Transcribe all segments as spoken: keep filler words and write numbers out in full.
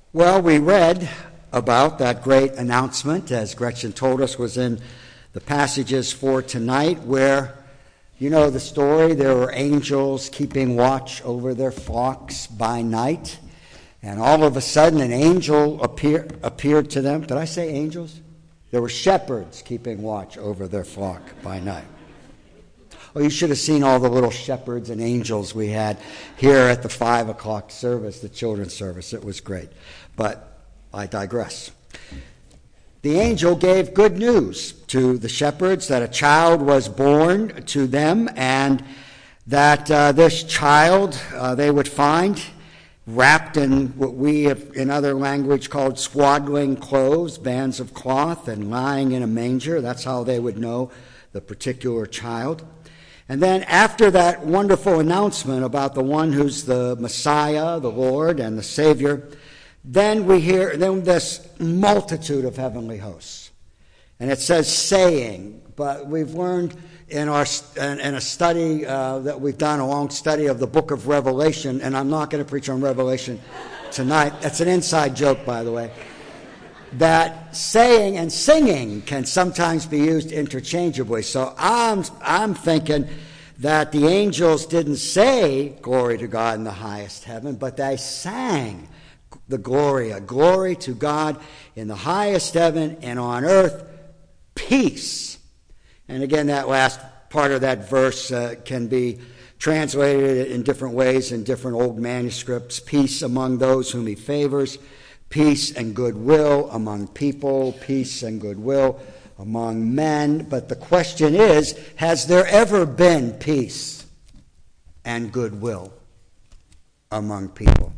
Well, we read about that great announcement, as Gretchen told us, was in the passages for tonight, where, you know the story, there were angels keeping watch over their flocks by night, and all of a sudden an angel appear, appeared to them. Did I say angels? There were shepherds keeping watch over their flock by night. Oh, you should have seen all the little shepherds and angels we had here at the five o'clock service, the children's service. It was great. But I digress. The angel gave good news to the shepherds that a child was born to them, and that uh, this child uh, they would find wrapped in what we have in other language called swaddling clothes, bands of cloth, and lying in a manger. That's how they would know the particular child. And then after that wonderful announcement about the one who's the Messiah, the Lord, and the Savior, then we hear then this multitude of heavenly hosts. And it says saying, but we've learned in our in, in a study uh, that we've done, a long study of the book of Revelation, and I'm not going to preach on Revelation tonight. That's an inside joke, by the way. That saying and singing can sometimes be used interchangeably. So I'm I'm thinking that the angels didn't say glory to God in the highest heaven, but they sang the Gloria, glory to God in the highest heaven, and on earth peace. And again, that last part of that verse uh, can be translated in different ways in different old manuscripts. Peace among those whom he favors. Peace and goodwill among people, peace and goodwill among men. But the question is, has there ever been peace and goodwill among people?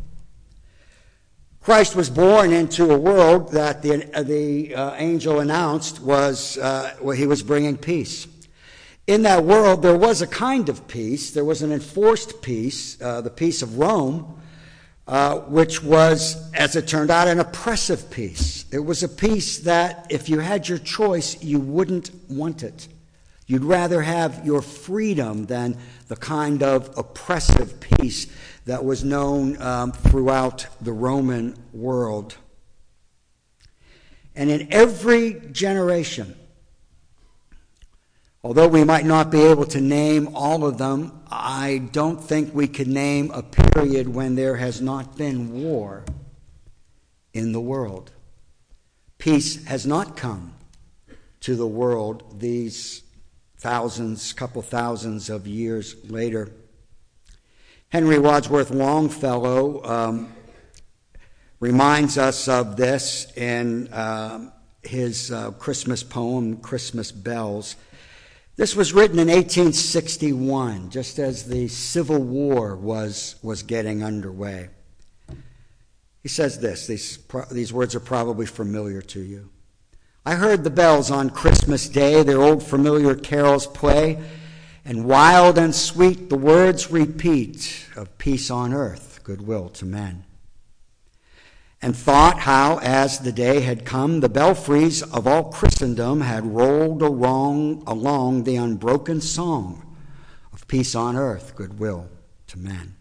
Christ was born into a world that the, the uh, angel announced was uh, well, he was bringing peace. In that world, there was a kind of peace. There was an enforced peace, uh, the peace of Rome, Uh, which was, as it turned out, an oppressive peace. It was a peace that, if you had your choice, you wouldn't want it. You'd rather have your freedom than the kind of oppressive peace that was known um, throughout the Roman world. And in every generation, although we might not be able to name all of them, I don't think we could name a period when there has not been war in the world. Peace has not come to the world these thousands, couple thousands of years later. Henry Wadsworth Longfellow um, reminds us of this in uh, his uh, Christmas poem, Christmas Bells. This was written in eighteen sixty-one, just as the Civil War was, was getting underway. He says this, these, these words are probably familiar to you. I heard the bells on Christmas Day, their old familiar carols play, and wild and sweet the words repeat of peace on earth, goodwill to men. And thought how, as the day had come, the belfries of all Christendom had rolled along, along the unbroken song of peace on earth, goodwill to men.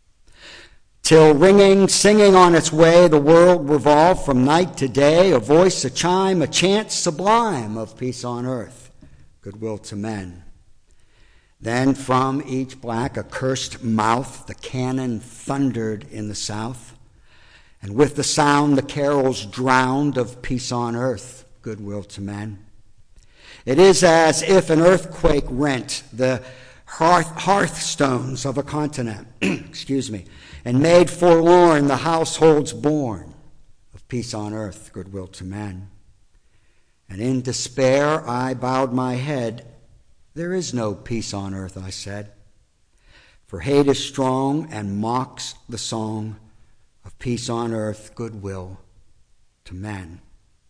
Till ringing, singing on its way, the world revolved from night to day, a voice, a chime, a chant sublime of peace on earth, goodwill to men. Then from each black accursed mouth the cannon thundered in the south, and with the sound the carols drowned of peace on earth, goodwill to men. It is as if an earthquake rent the hearth, hearthstones of a continent, excuse me, and made forlorn the households born of peace on earth, goodwill to men. And in despair I bowed my head. There is no peace on earth, I said, for hate is strong and mocks the song of peace on earth, goodwill to men.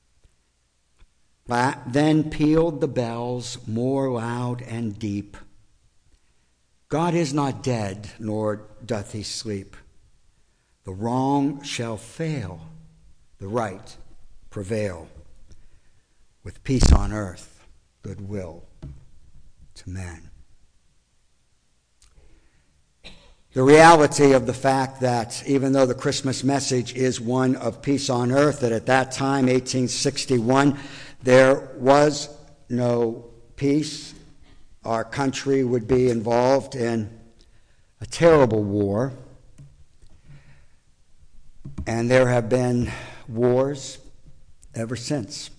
Then pealed the bells more loud and deep. God is not dead, nor doth he sleep. The wrong shall fail, the right prevail. With peace on earth, goodwill to men. the reality of the fact that even though the Christmas message is one of peace on earth, that at that time, eighteen sixty-one, there was no peace. Our country would be involved in a terrible war. And there have been wars ever since.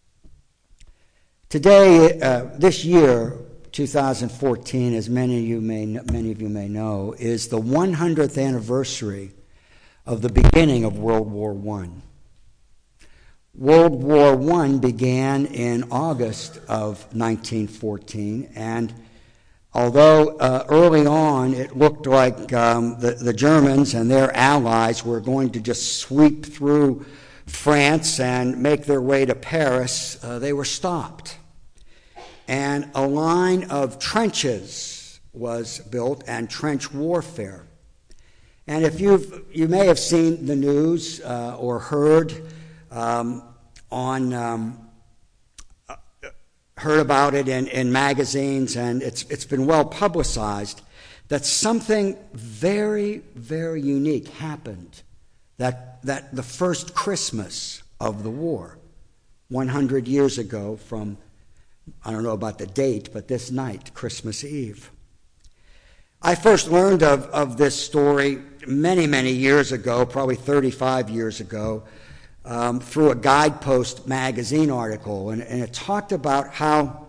Today, uh, this year, two thousand fourteen, as many of you may many of you may know, is the one hundredth anniversary of the beginning of World War One. World War One began in August of nineteen fourteen, and although uh, early on it looked like um, the, the Germans and their allies were going to just sweep through France and make their way to Paris, uh, they were stopped. And a line of trenches was built, and trench warfare. And if you've, you may have seen the news uh, or heard um, on um, uh, heard about it in, in magazines, and it's it's been well publicized that something very, very unique happened that that the first Christmas of the war, one hundred years ago from, I don't know about the date, but this night, Christmas Eve. I first learned of, of this story many, many years ago, probably thirty-five years ago, um, through a Guidepost magazine article, and, and it talked about how,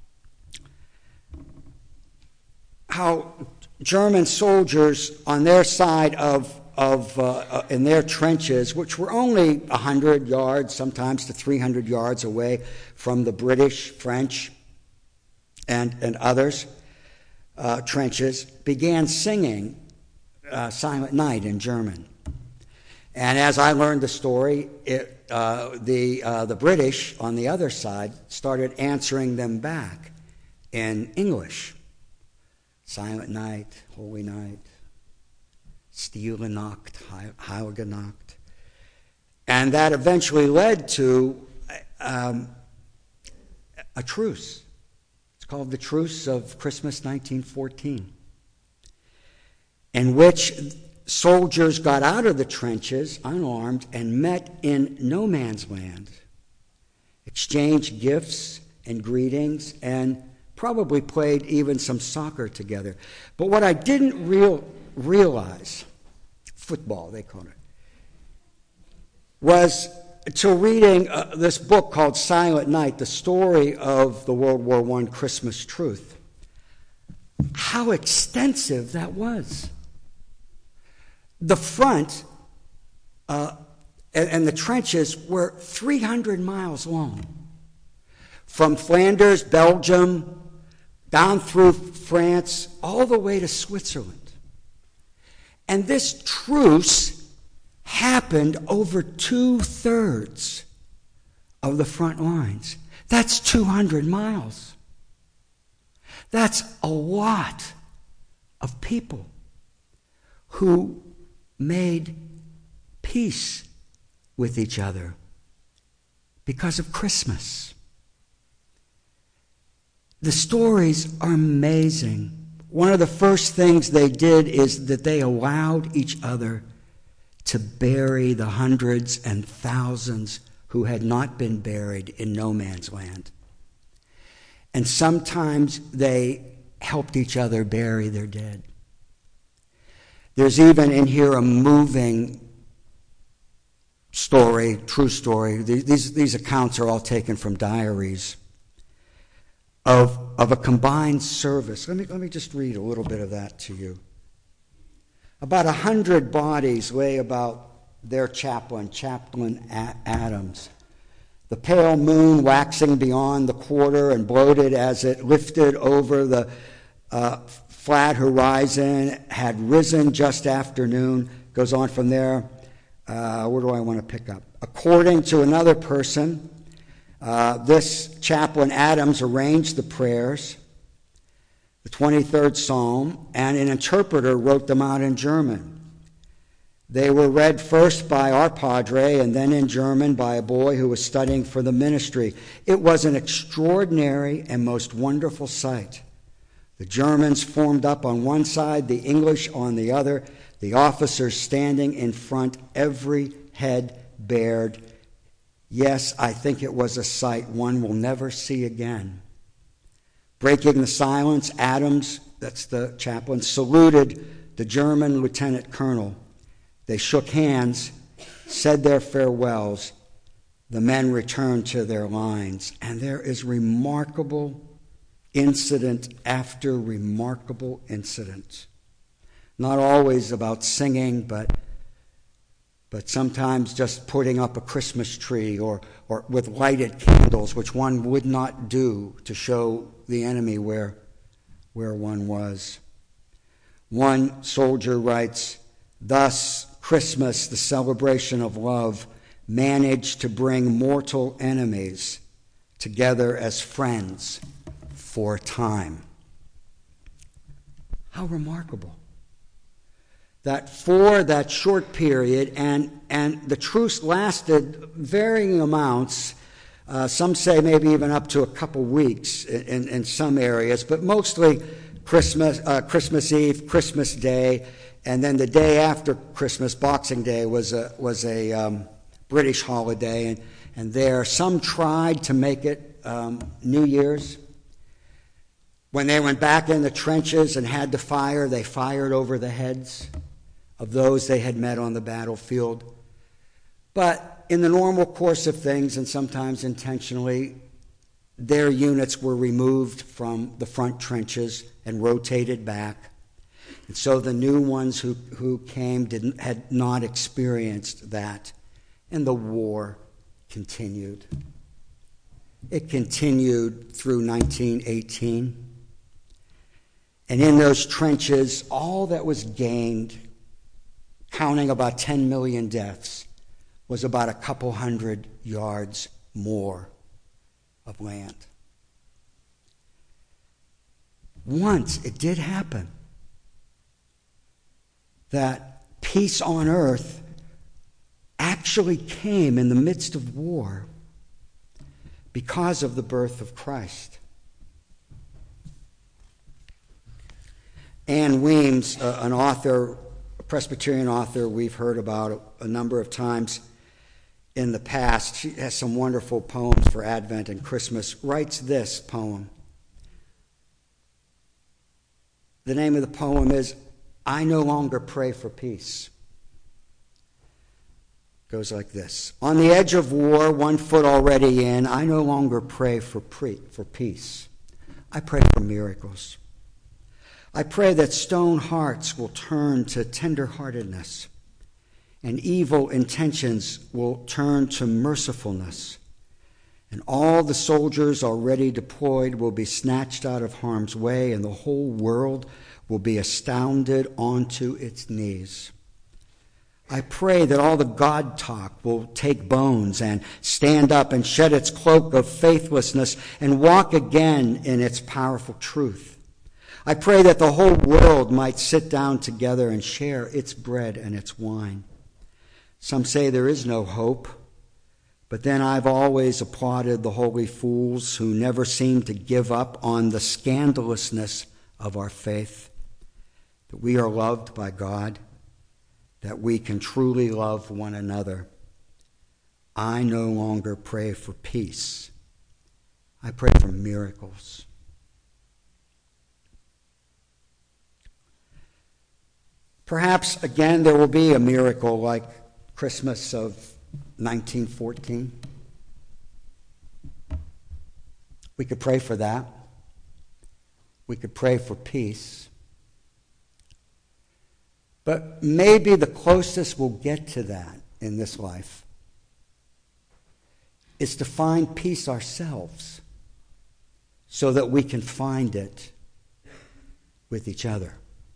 how German soldiers on their side of of uh, in their trenches, which were only one hundred yards, sometimes to three hundred yards away from the British, French, and, and others' uh, trenches, began singing uh, Silent Night in German. And as I learned the story, it, uh, the, uh, the British on the other side started answering them back in English. Silent Night, Holy Night, Stille Nacht, Heilige Nacht. And that eventually led to um, a truce. It's called the Truce of Christmas nineteen fourteen, in which soldiers got out of the trenches unarmed and met in no man's land, exchanged gifts and greetings, and probably played even some soccer together. But what I didn't real, realize, football they call it, was till reading uh, this book called Silent Night, the story of the World War One Christmas truth, how extensive that was. The front uh, and, and the trenches were three hundred miles long. From Flanders, Belgium, down through France, all the way to Switzerland. And this truce happened over two-thirds of the front lines. That's two hundred miles. That's a lot of people who made peace with each other because of Christmas. The stories are amazing. One of the first things they did is that they allowed each other to bury the hundreds and thousands who had not been buried in no man's land. And sometimes they helped each other bury their dead. There's even in here a moving story, true story. These, these accounts are all taken from diaries of, of a combined service. Let me, let me just read a little bit of that to you. About a hundred bodies lay about their chaplain, Chaplain Adams. The pale moon waxing beyond the quarter and bloated as it lifted over the uh, flat horizon, had risen just after noon. Goes on from there. Uh, where do I want to pick up? According to another person, uh, this Chaplain Adams arranged the prayers, the twenty-third Psalm, and an interpreter wrote them out in German. They were read first by our padre and then in German by a boy who was studying for the ministry. It was an extraordinary and most wonderful sight. The Germans formed up on one side, the English on the other, the officers standing in front, every head bared. Yes, I think it was a sight one will never see again. Breaking the silence, Adams, that's the chaplain, saluted the German lieutenant colonel. They shook hands, said their farewells. The men returned to their lines. And there is remarkable incident after remarkable incident. Not always about singing, but but sometimes just putting up a Christmas tree or, or with lighted candles, which one would not do to show the enemy where, where one was. One soldier writes, "Thus, Christmas, the celebration of love, managed to bring mortal enemies together as friends for a time." How remarkable. That for that short period, and, and the truce lasted varying amounts, uh, some say maybe even up to a couple weeks in, in, in some areas, but mostly Christmas, uh, Christmas Eve, Christmas Day, and then the day after Christmas, Boxing Day, was a, was a um, British holiday, and, and there some tried to make it um, New Year's. When they went back in the trenches and had to fire, they fired over the heads of those they had met on the battlefield. But in the normal course of things, and sometimes intentionally, their units were removed from the front trenches and rotated back. And so the new ones who, who came didn't, had not experienced that. And the war continued. It continued through nineteen eighteen. And in those trenches, all that was gained, counting about ten million deaths, was about a couple hundred yards more of land. Once it did happen that peace on earth actually came in the midst of war because of the birth of Christ. Anne Weems, uh, an author, a Presbyterian author we've heard about a, a number of times in the past, she has some wonderful poems for Advent and Christmas, writes this poem. The name of the poem is, "I No Longer Pray for Peace." It goes like this. "On the edge of war, one foot already in, I no longer pray for, pre- for peace. I pray for miracles. I pray that stone hearts will turn to tender-heartedness, and evil intentions will turn to mercifulness, and all the soldiers already deployed will be snatched out of harm's way, and the whole world will be astounded onto its knees. I pray that all the God talk will take bones and stand up and shed its cloak of faithlessness and walk again in its powerful truth. I pray that the whole world might sit down together and share its bread and its wine. Some say there is no hope, but then I've always applauded the holy fools who never seem to give up on the scandalousness of our faith, that we are loved by God, that we can truly love one another. I no longer pray for peace. I pray for miracles." Perhaps, again, there will be a miracle like Christmas of nineteen fourteen. We could pray for that. We could pray for peace. But maybe the closest we'll get to that in this life is to find peace ourselves so that we can find it with each other.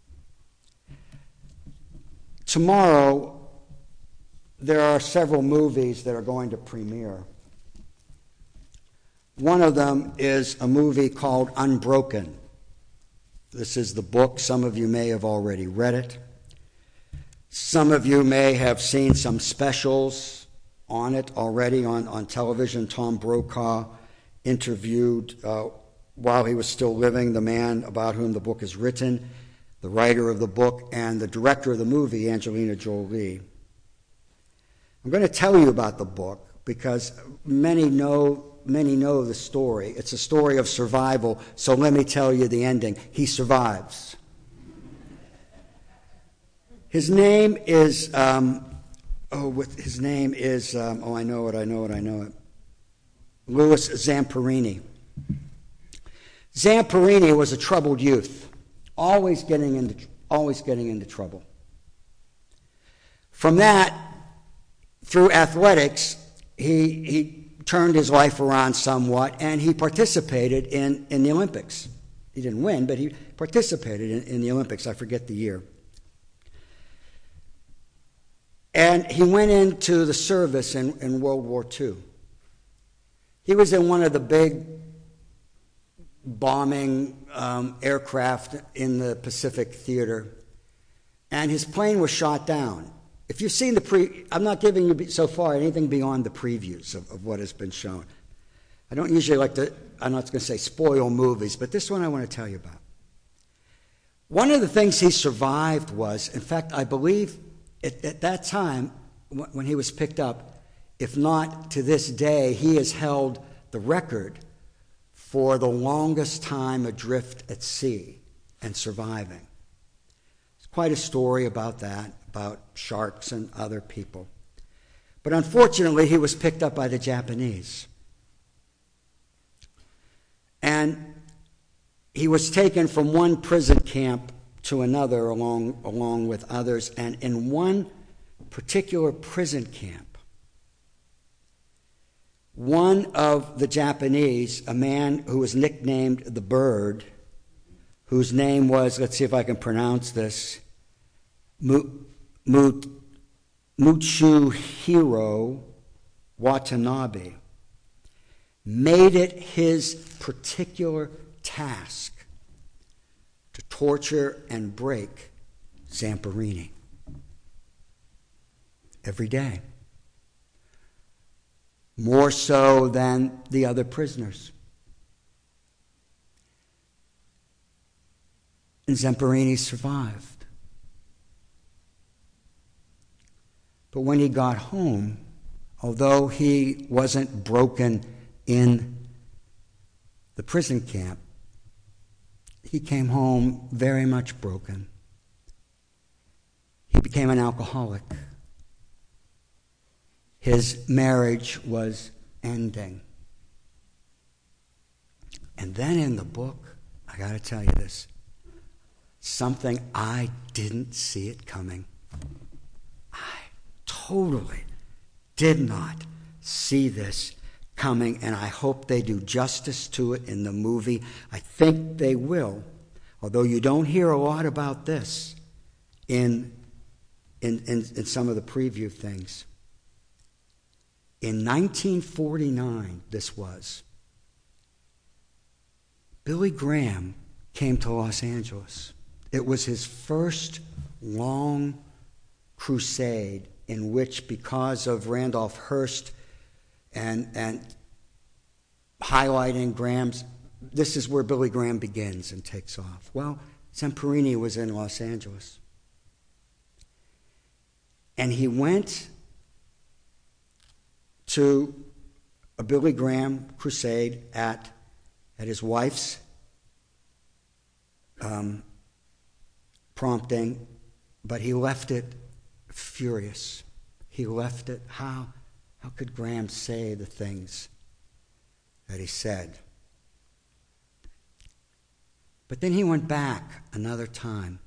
Tomorrow, there are several movies that are going to premiere. One of them is a movie called Unbroken. This is the book. Some of you may have already read it. Some of you may have seen some specials on it already on, on television. Tom Brokaw interviewed uh, while he was still living, the man about whom the book is written, the writer of the book, and the director of the movie, Angelina Jolie. I'm going to tell you about the book because many know many know the story. It's a story of survival, so let me tell you the ending. He survives. His name is, um, oh, with, his name is, um, oh, I know it, I know it, I know it. Louis Zamperini. Zamperini was a troubled youth, always getting into, always getting into trouble. From that, through athletics, he he turned his life around somewhat, and he participated in, in the Olympics. He didn't win, but he participated in, in the Olympics. I forget the year. And he went into the service in, in World War Two. He was in one of the big bombing um, aircraft in the Pacific Theater, and his plane was shot down. If you've seen the pre, I'm not giving you so far anything beyond the previews of, of what has been shown. I don't usually like to, I'm not going to say spoil movies, but this one I want to tell you about. One of the things he survived was, in fact, I believe at, at that time when he was picked up, if not to this day, he has held the record for the longest time adrift at sea and surviving. There's quite a story about that, about sharks and other people. But unfortunately, he was picked up by the Japanese. And he was taken from one prison camp to another along, along with others. And in one particular prison camp, one of the Japanese, a man who was nicknamed the Bird, whose name was, let's see if I can pronounce this, Mu- Mu- Mutsuhiro Watanabe, made it his particular task to torture and break Zamperini every day, more so than the other prisoners. And Zamperini survived. But when he got home, although he wasn't broken in the prison camp, he came home very much broken. He became an alcoholic. His marriage was ending. And then in the book, I got to tell you this, something I didn't see it coming. I totally did not see this coming, and I hope they do justice to it in the movie. I think they will, although you don't hear a lot about this in, in, in, in some of the preview things. In nineteen forty-nine, this was, Billy Graham came to Los Angeles. It was his first long crusade in which, because of Randolph Hearst and, and highlighting Graham's, this is where Billy Graham begins and takes off. Well, Zamperini was in Los Angeles. And he went to a Billy Graham crusade at, at his wife's um, prompting, but he left it furious. He left it, how, how could Graham say the things that he said? But then he went back another time.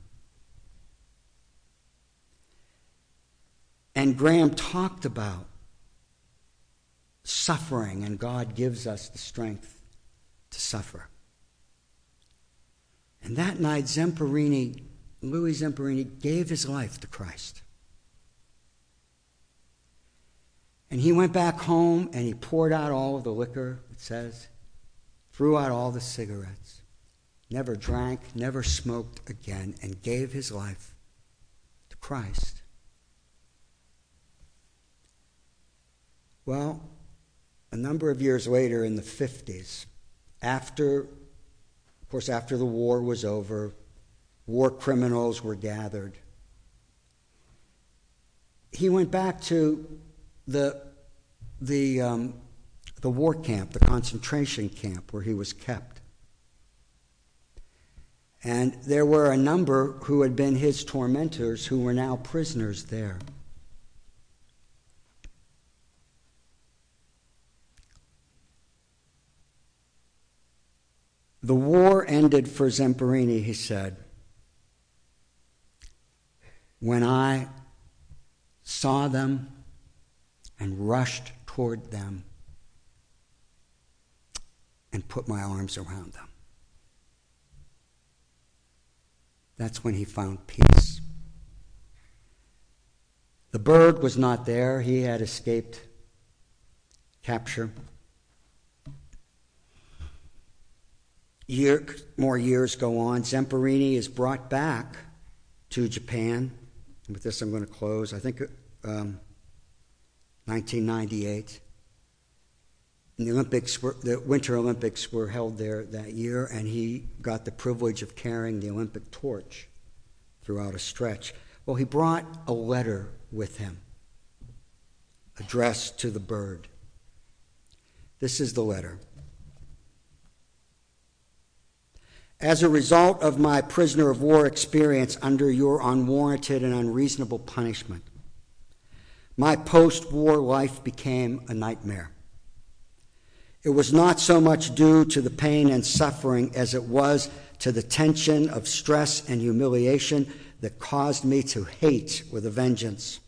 And Graham talked about suffering, and God gives us the strength to suffer. And that night, Zamperini, Louis Zamperini, gave his life to Christ. And he went back home and he poured out all of the liquor, it says, threw out all the cigarettes, never drank, never smoked again, and gave his life to Christ. Well, a number of years later, in the fifties, after Of course, after the war was over, war criminals were gathered. He went back to the, the, um, the war camp, the concentration camp where he was kept. And there were a number who had been his tormentors who were now prisoners there. The war ended for Zamperini, he said, when I saw them and rushed toward them and put my arms around them. That's when he found peace. The bird was not there. He had escaped capture. Year, more years go on. Zamperini is brought back to Japan. And with this, I'm going to close. I think um, nineteen ninety-eight. And the Olympics, were, the Winter Olympics were held there that year, and he got the privilege of carrying the Olympic torch throughout a stretch. Well, he brought a letter with him addressed to the bird. This is the letter. As a result of my prisoner of war experience under your unwarranted and unreasonable punishment, my post-war life became a nightmare. It was not so much due to the pain and suffering as it was to the tension of stress and humiliation that caused me to hate with a vengeance.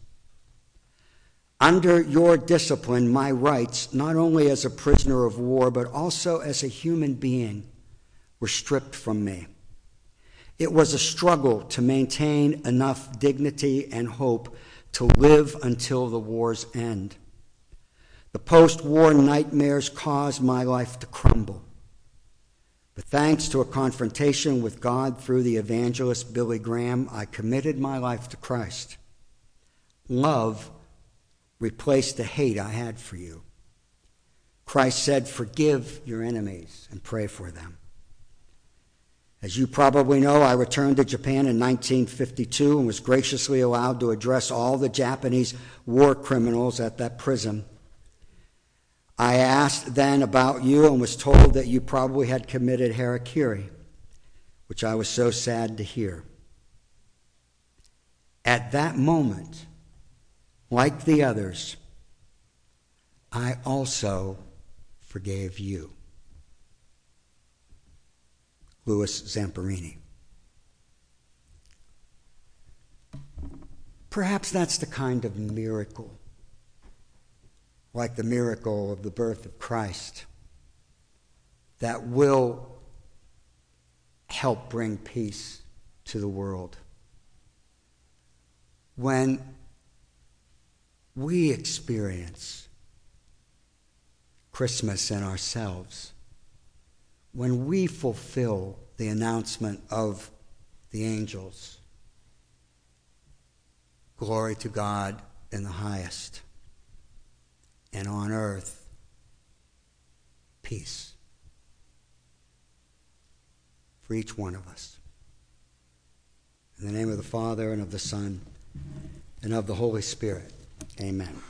Under your discipline, my rights, not only as a prisoner of war, but also as a human being, were stripped from me. It was a struggle to maintain enough dignity and hope to live until the war's end. The post-war nightmares caused my life to crumble. But thanks to a confrontation with God through the evangelist Billy Graham, I committed my life to Christ. Love replaced the hate I had for you. Christ said, "Forgive your enemies and pray for them." As you probably know, I returned to Japan in nineteen fifty-two and was graciously allowed to address all the Japanese war criminals at that prison. I asked then about you and was told that you probably had committed harakiri, which I was so sad to hear. At that moment, like the others, I also forgave you. Louis Zamperini. Perhaps that's the kind of miracle, like the miracle of the birth of Christ, that will help bring peace to the world. When we experience Christmas in ourselves, when we fulfill the announcement of the angels, glory to God in the highest, and on earth, peace for each one of us. In the name of the Father, and of the Son, and of the Holy Spirit, amen.